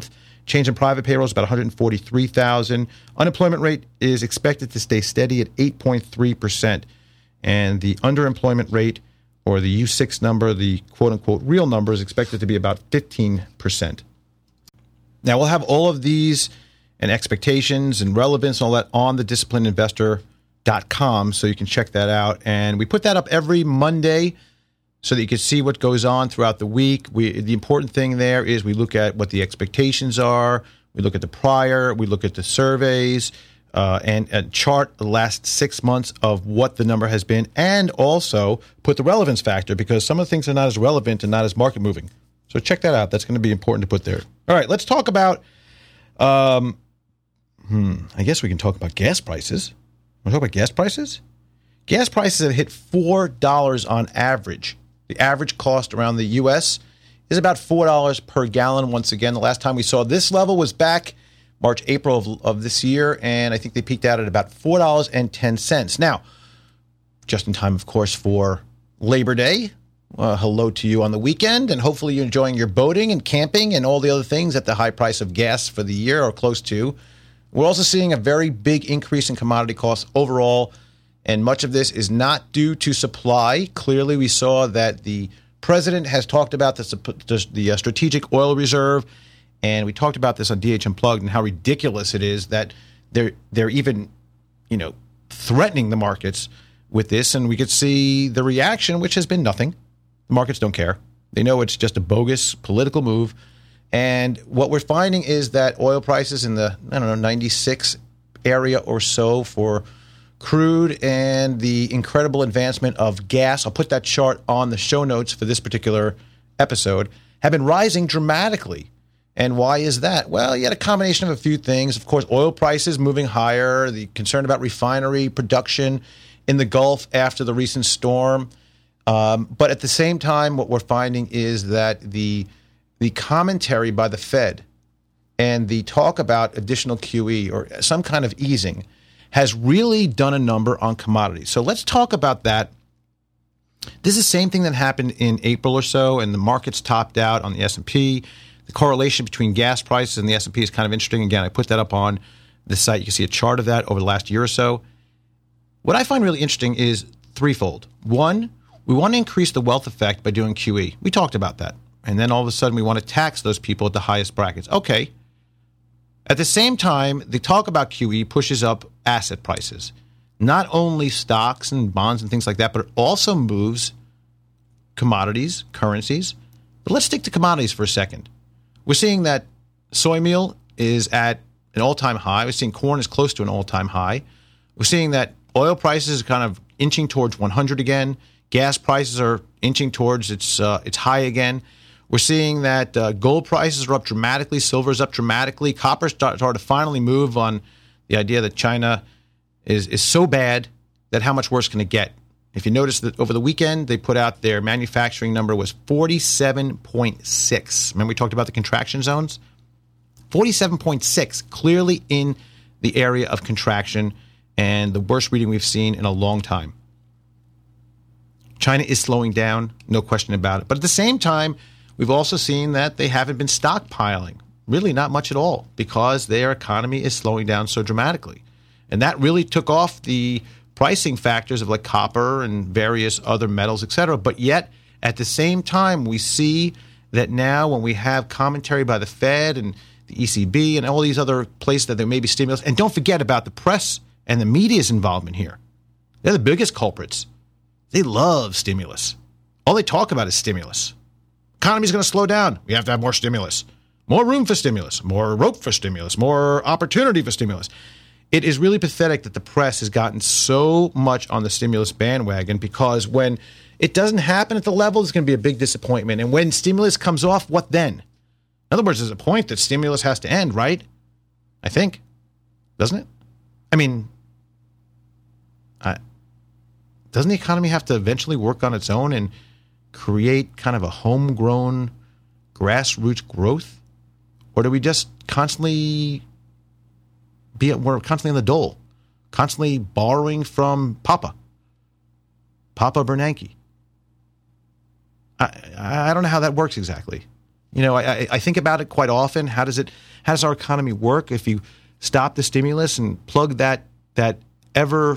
Change in private payroll is about 143,000. Unemployment rate is expected to stay steady at 8.3%. And the underemployment rate, or the U6 number, the quote-unquote real number, is expected to be about 15%. Now, we'll have all of these and expectations and relevance and all that on the disciplinedinvestor.com, so you can check that out. And we put that up every Monday so that you can see what goes on throughout the week. The important thing there is we look at what the expectations are, we look at the prior, we look at the surveys, and chart the last 6 months of what the number has been, and also put the relevance factor, because some of the things are not as relevant and not as market moving. So check that out. That's going to be important to put there. All right, let's talk about, I guess we can talk about gas prices. Want to talk about gas prices? Gas prices have hit $4 on average. The average cost around the U.S. is about $4 per gallon. Once again, the last time we saw this level was back March, April of this year, and I think they peaked out at about $4.10. Now, just in time, of course, for Labor Day. Hello to you on the weekend, and hopefully you're enjoying your boating and camping and all the other things at the high price of gas for the year or close to. We're also seeing a very big increase in commodity costs overall, and much of this is not due to supply. Clearly, we saw that the president has talked about the strategic oil reserve, and we talked about this on DH Unplugged and how ridiculous it is that they're even, threatening the markets with this, and we could see the reaction, which has been nothing. The markets don't care. They know it's just a bogus political move. And what we're finding is that oil prices in the, 96 area or so for crude, and the incredible advancement of gas, I'll put that chart on the show notes for this particular episode, have been rising dramatically. And why is that? Well, you had a combination of a few things. Of course, oil prices moving higher, the concern about refinery production in the Gulf after the recent storm. But at the same time, what we're finding is that the commentary by the Fed and the talk about additional QE or some kind of easing has really done a number on commodities. So let's talk about that. This is the same thing that happened in April or so, and the markets topped out on the S&P. The correlation between gas prices and the S&P is kind of interesting. Again, I put that up on the site. You can see a chart of that over the last year or so. What I find really interesting is threefold. One, we want to increase the wealth effect by doing QE. We talked about that. And then all of a sudden we want to tax those people at the highest brackets. Okay. At the same time, the talk about QE pushes up asset prices. Not only stocks and bonds and things like that, but it also moves commodities, currencies. But let's stick to commodities for a second. We're seeing that soy meal is at an all-time high. We're seeing corn is close to an all-time high. We're seeing that oil prices are kind of inching towards 100 again. Gas prices are inching towards its high again. We're seeing that gold prices are up dramatically. Silver's up dramatically. Copper started to finally move on the idea that China is so bad that how much worse can it get? If you notice that over the weekend, they put out their manufacturing number was 47.6. Remember we talked about the contraction zones? 47.6, clearly in the area of contraction, and the worst reading we've seen in a long time. China is slowing down, no question about it. But at the same time, we've also seen that they haven't been stockpiling, really not much at all, because their economy is slowing down so dramatically. And that really took off the pricing factors of like copper and various other metals, et cetera. But yet, at the same time, we see that now when we have commentary by the Fed and the ECB and all these other places that there may be stimulus, and don't forget about the press and the media's involvement here. They're the biggest culprits. They love stimulus. All they talk about is stimulus. Economy's going to slow down. We have to have more stimulus. More room for stimulus. More rope for stimulus. More opportunity for stimulus. It is really pathetic that the press has gotten so much on the stimulus bandwagon, because when it doesn't happen at the level, it's going to be a big disappointment. And when stimulus comes off, what then? In other words, there's a point that stimulus has to end, right? I think. Doesn't it? I mean, doesn't the economy have to eventually work on its own and create kind of a homegrown grassroots growth? Or do we just constantly we're constantly in the dole, constantly borrowing from Papa Bernanke? I don't know how that works exactly. I think about it quite often. How does our economy work if you stop the stimulus and plug that ever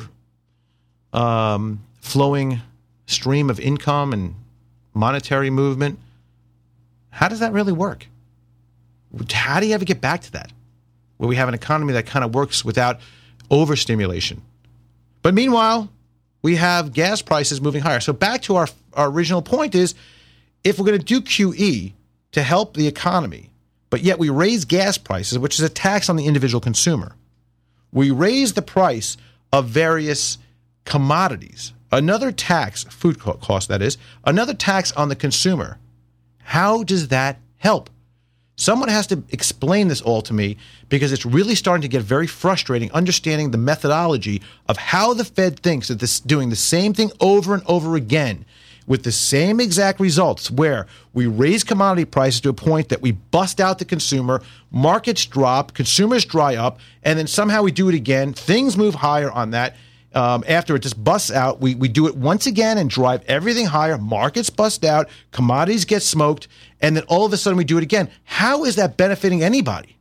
flowing stream of income and monetary movement? How does that really work? How do you ever get back to that, where we have an economy that kind of works without overstimulation? But meanwhile, we have gas prices moving higher. So back to our original point is, if we're going to do QE to help the economy, but yet we raise gas prices, which is a tax on the individual consumer. We raise the price of various commodities. Another tax, food cost that is, another tax on the consumer. How does that help? Someone has to explain this all to me, because it's really starting to get very frustrating understanding the methodology of how the Fed thinks that this doing the same thing over and over again with the same exact results, where we raise commodity prices to a point that we bust out the consumer, markets drop, consumers dry up, and then somehow we do it again. Things move higher on that. After it just busts out, we do it once again and drive everything higher. Markets bust out, commodities get smoked, and then all of a sudden we do it again. How is that benefiting anybody?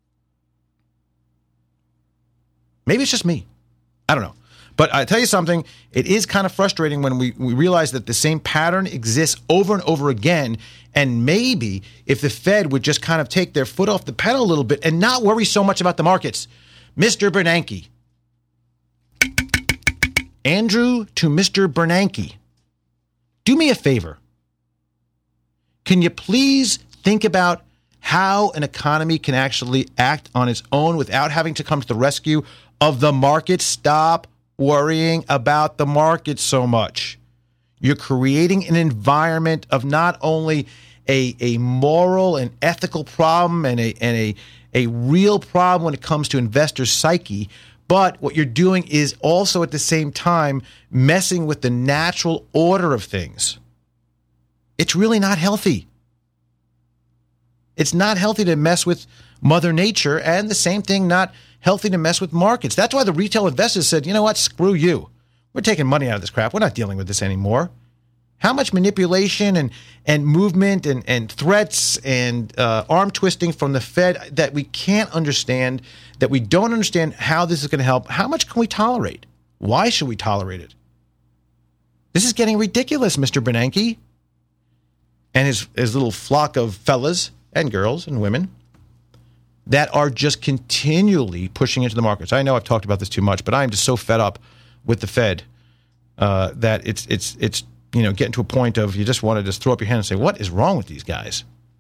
Maybe it's just me. I don't know. But I tell you something, it is kind of frustrating when we realize that the same pattern exists over and over again. And maybe if the Fed would just kind of take their foot off the pedal a little bit and not worry so much about the markets. Mr. Bernanke. Andrew to Mr. Bernanke, do me a favor. Can you please think about how an economy can actually act on its own without having to come to the rescue of the market? Stop worrying about the market so much. You're creating an environment of not only a moral and ethical problem and a real problem when it comes to investors' psyche, but what you're doing is also at the same time messing with the natural order of things. It's really not healthy. It's not healthy to mess with Mother Nature, and the same thing, not healthy to mess with markets. That's why the retail investors said, you know what, screw you. We're taking money out of this crap. We're not dealing with this anymore. How much manipulation and movement and threats and arm twisting from the Fed that we can't understand, that we don't understand how this is going to help. How much can we tolerate? Why should we tolerate it? This is getting ridiculous, Mr. Bernanke and his little flock of fellas and girls and women that are just continually pushing into the markets. I know I've talked about this too much, but I'm just so fed up with the Fed that it's getting to a point of you just want to just throw up your hand and say, what is wrong with these guys?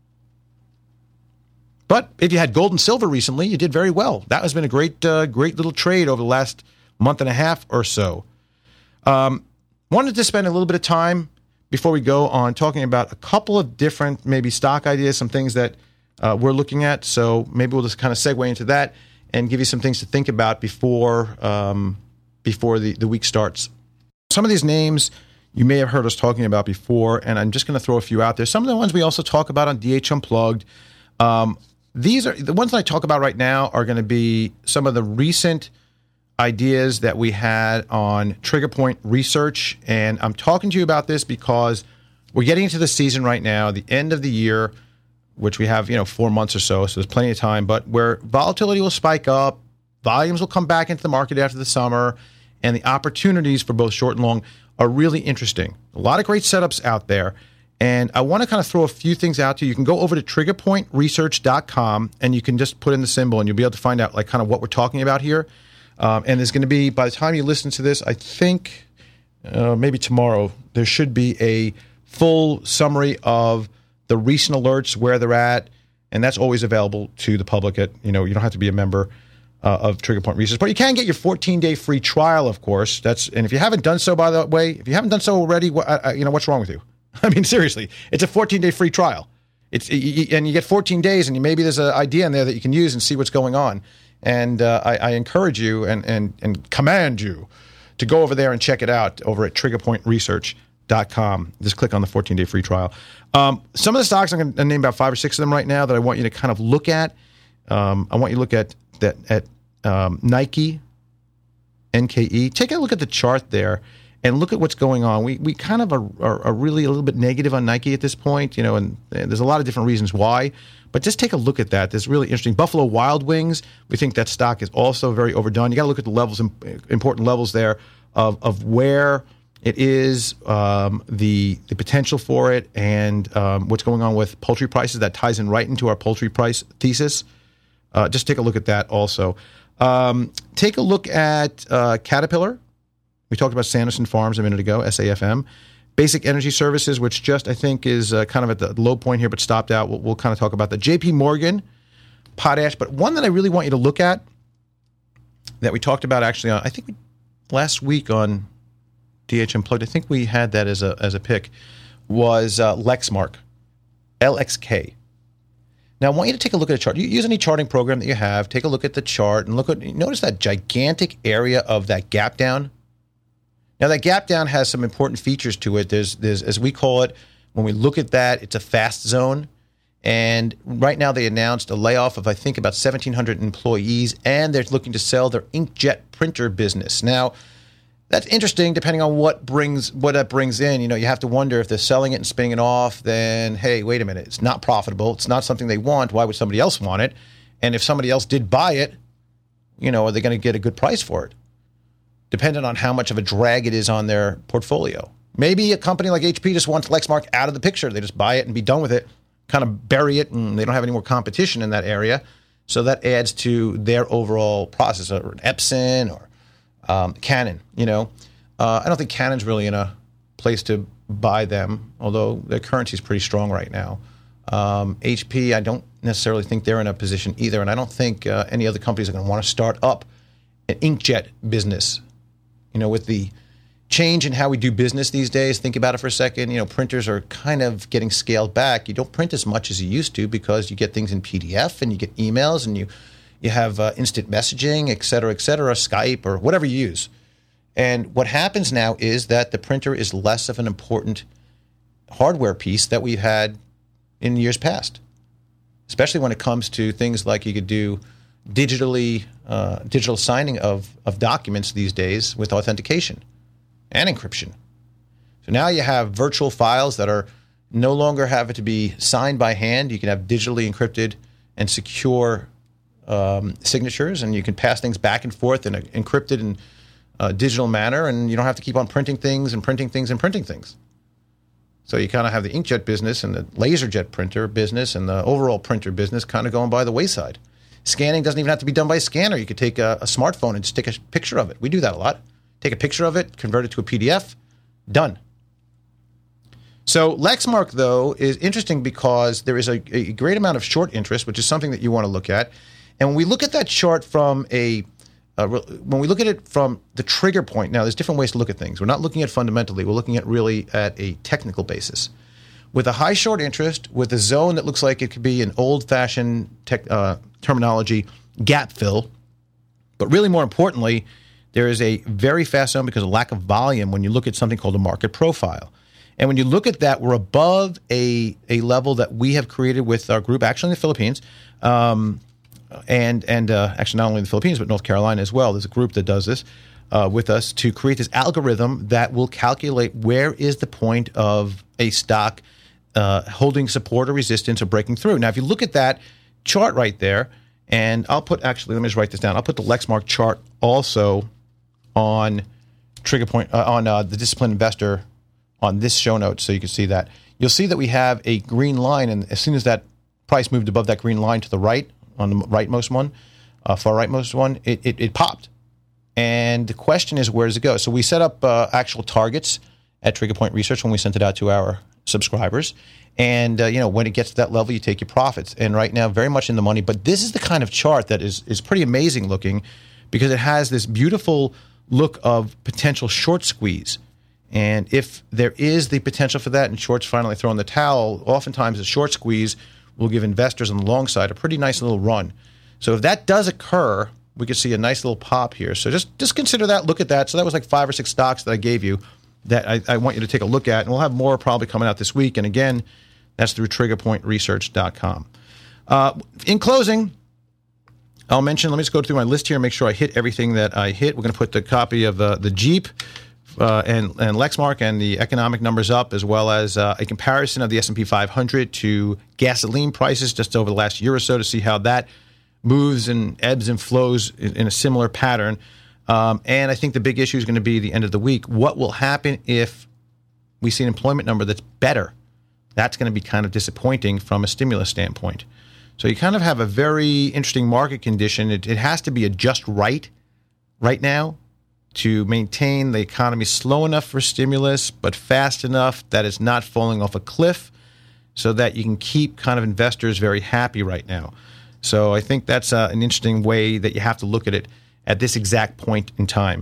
But if you had gold and silver recently, you did very well. That has been a great little trade over the last month and a half or so. Wanted to spend a little bit of time before we go on talking about a couple of different maybe stock ideas, some things that we're looking at. So maybe we'll just kind of segue into that and give you some things to think about before the week starts. Some of these names you may have heard us talking about before, and I'm just going to throw a few out there. Some of the ones we also talk about on DH Unplugged. These are the ones that I talk about right now are going to be some of the recent ideas that we had on Trigger Point Research. And I'm talking to you about this because we're getting into the season right now, the end of the year, which we have, 4 months or so there's plenty of time, but where volatility will spike up, volumes will come back into the market after the summer, and the opportunities for both short and long are really interesting. A lot of great setups out there. And I want to kind of throw a few things out to you. You can go over to triggerpointresearch.com and you can just put in the symbol and you'll be able to find out like kind of what we're talking about here. And there's going to be, by the time you listen to this, I think maybe tomorrow, there should be a full summary of the recent alerts, where they're at. And that's always available to the public at, you don't have to be a member of Trigger Point Research. But you can get your 14-day free trial, of course. And if you haven't done so, by the way, if you haven't done so already, what's wrong with you? I mean, seriously, it's a 14-day free trial. And you get 14 days, and maybe there's an idea in there that you can use and see what's going on. And I encourage you and command you to go over there and check it out over at triggerpointresearch.com. Just click on the 14-day free trial. Some of the stocks, I'm going to name about 5 or 6 of them right now that I want you to kind of look at. I want you to look at Nike, NKE. Take a look at the chart there and look at what's going on. We kind of are really a little bit negative on Nike at this point, and there's a lot of different reasons why. But just take a look at that. That's really interesting. Buffalo Wild Wings, we think that stock is also very overdone. You got to look at the levels, important levels there of where it is, the potential for it, and what's going on with poultry prices. That ties in right into our poultry price thesis. Just take a look at that also. Take a look at Caterpillar. We talked about Sanderson Farms a minute ago, SAFM. Basic Energy Services, which just I think is kind of at the low point here, but stopped out. We'll kind of talk about the JP Morgan, potash. But one that I really want you to look at that we talked about actually, I think last week on DH Unplugged, I think we had that as a pick, was Lexmark, LXK. Now, I want you to take a look at a chart. You use any charting program that you have, take a look at the chart and notice that gigantic area of that gap down. Now, that gap down has some important features to it. There's as we call it, when we look at that, it's a fast zone. And right now they announced a layoff of, I think, about 1,700 employees, and they're looking to sell their inkjet printer business. Now, that's interesting depending on what that brings in. You have to wonder if they're selling it and spinning it off, then, hey, wait a minute, it's not profitable. It's not something they want. Why would somebody else want it? And if somebody else did buy it, are they going to get a good price for it? Depending on how much of a drag it is on their portfolio. Maybe a company like HP just wants Lexmark out of the picture. They just buy it and be done with it, kind of bury it, and they don't have any more competition in that area. So that adds to their overall process, or Epson or Canon. I don't think Canon's really in a place to buy them, although their currency is pretty strong right now. HP, I don't necessarily think they're in a position either, and I don't think any other companies are going to want to start up an inkjet business. With the change in how we do business these days, think about it for a second. Printers are kind of getting scaled back. You don't print as much as you used to because you get things in PDF and you get emails and you have instant messaging, et cetera, Skype or whatever you use. And what happens now is that the printer is less of an important hardware piece that we've had in years past, especially when it comes to things like you could do digital signing of documents these days with authentication and encryption. So now you have virtual files that are no longer having to be signed by hand. You can have digitally encrypted and secure signatures, and you can pass things back and forth in an encrypted and digital manner, and you don't have to keep on printing things. So you kind of have the inkjet business and the laserjet printer business and the overall printer business kind of going by the wayside. Scanning doesn't even have to be done by a scanner. You could take a smartphone and just take a picture of it. We do that a lot. Take a picture of it, convert it to a PDF, done. So Lexmark, though, is interesting because there is a great amount of short interest, which is something that you want to look at. And when we look at that chart from when we look at it from the trigger point, now there's different ways to look at things. We're not looking at fundamentally. We're looking at really at a technical basis. With a high short interest, with a zone that looks like it could be an old-fashioned terminology, gap fill. But really more importantly, there is a very fast zone because of lack of volume when you look at something called a market profile. And when you look at that, we're above a level that we have created with our group, actually in the Philippines, and actually not only in the Philippines, but North Carolina as well. There's a group that does this with us to create this algorithm that will calculate where is the point of a stock holding support or resistance or breaking through. Now, if you look at that chart right there, and let me just write this down. I'll put the Lexmark chart also on Trigger Point, on the Disciplined Investor on this show note so you can see that. You'll see that we have a green line, and as soon as that price moved above that green line to the right, on the rightmost one, far rightmost one, it popped. And the question is, where does it go? So we set up actual targets at Trigger Point Research when we sent it out to our subscribers. And, when it gets to that level, you take your profits. And right now, very much in the money. But this is the kind of chart that is pretty amazing looking because it has this beautiful look of potential short squeeze. And if there is the potential for that and shorts finally throw in the towel, oftentimes the short squeeze will give investors on the long side a pretty nice little run. So if that does occur, we could see a nice little pop here. So just consider that, look at that. So that was like 5 or 6 stocks that I gave you that I want you to take a look at. And we'll have more probably coming out this week. And again, that's through triggerpointresearch.com. In closing, I'll mention, let me just go through my list here and make sure I hit everything that I hit. We're going to put the copy of the Jeep and Lexmark and the economic numbers up, as well as a comparison of the S&P 500 to gasoline prices just over the last year or so to see how that moves and ebbs and flows in a similar pattern. And I think the big issue is going to be the end of the week. What will happen if we see an employment number that's better? That's going to be kind of disappointing from a stimulus standpoint. So you kind of have a very interesting market condition. It has to be just right now to maintain the economy slow enough for stimulus, but fast enough that it's not falling off a cliff so that you can keep kind of investors very happy right now. So I think that's an interesting way that you have to look at it at this exact point in time.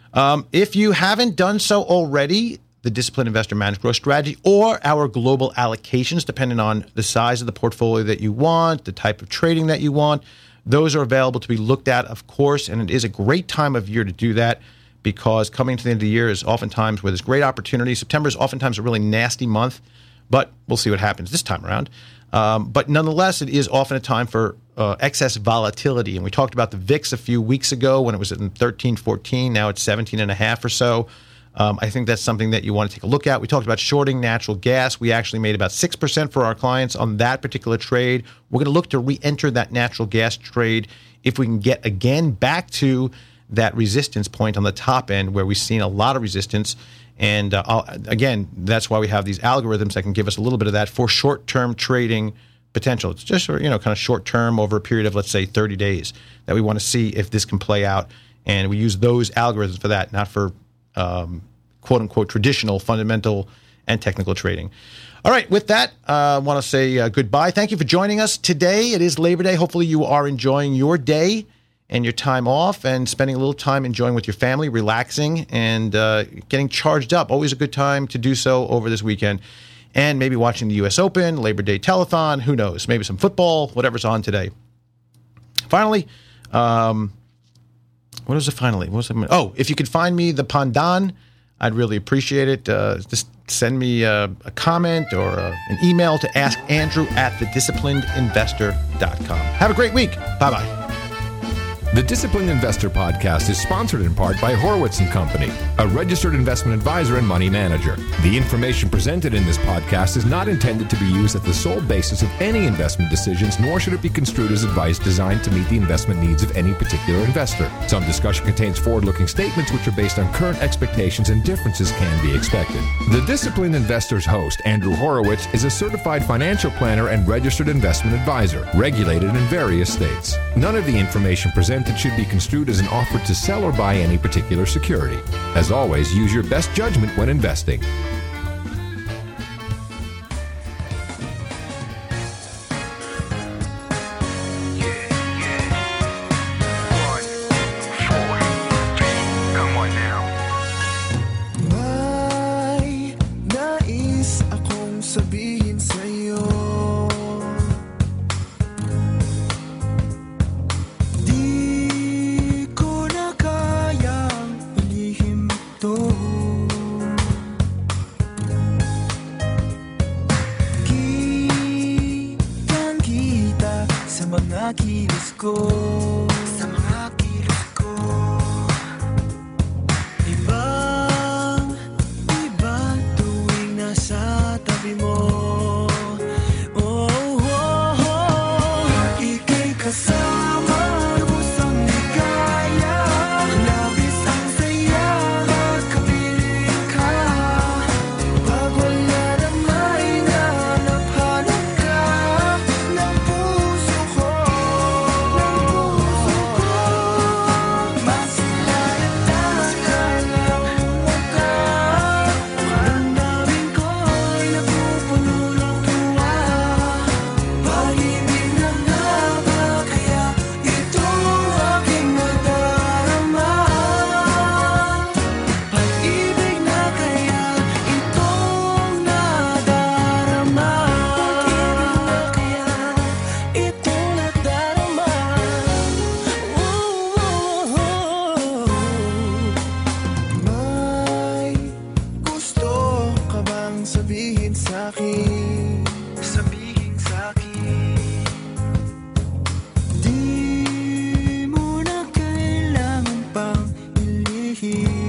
If you haven't done so already, the Disciplined Investor Managed Growth Strategy or our global allocations, depending on the size of the portfolio that you want, the type of trading that you want, those are available to be looked at, of course, and it is a great time of year to do that because coming to the end of the year is oftentimes where there's great opportunity. September is oftentimes a really nasty month, but we'll see what happens this time around. But nonetheless, it is often a time for excess volatility. And we talked about the VIX a few weeks ago when it was at 13, 14. Now it's 17.5 or so. I think that's something that you want to take a look at. We talked about shorting natural gas. We actually made about 6% for our clients on that particular trade. We're going to look to re-enter that natural gas trade if we can get again back to that resistance point on the top end where we've seen a lot of resistance. And again, that's why we have these algorithms that can give us a little bit of that for short-term trading potential. It's just, kind of short-term over a period of, let's say, 30 days that we want to see if this can play out. And we use those algorithms for that, not for quote-unquote traditional, fundamental, and technical trading. All right, with that, I want to say goodbye. Thank you for joining us today. It is Labor Day. Hopefully you are enjoying your day and your time off and spending a little time enjoying with your family, relaxing, and getting charged up. Always a good time to do so over this weekend. And maybe watching the U.S. Open, Labor Day telethon, who knows, maybe some football, whatever's on today. Finally, what was it finally? Oh, if you could find me the Pandan, I'd really appreciate it. Just send me a comment or an email to askandrew@thedisciplinedinvestor.com. Have a great week. Bye-bye. The Disciplined Investor Podcast is sponsored in part by Horowitz & Company, a registered investment advisor and money manager. The information presented in this podcast is not intended to be used as the sole basis of any investment decisions, nor should it be construed as advice designed to meet the investment needs of any particular investor. Some discussion contains forward-looking statements which are based on current expectations, and differences can be expected. The Disciplined Investor's host, Andrew Horowitz, is a certified financial planner and registered investment advisor, regulated in various states. None of the information presented should be construed as an offer to sell or buy any particular security. As always, use your best judgment when investing. May nais akong sabihin sa'yo. Kilos ko, sa mga kilos ko, ibang-iba tuwing nasa tabi mo. Oh, oh, oh. Ika'y kasama, pusang ligaya, labis ang saya, kapiling ka. Pag wala na may hanap-hanap ka ng puso ko. Sabihin sa'kin, di mo na kailangan pang ilihim.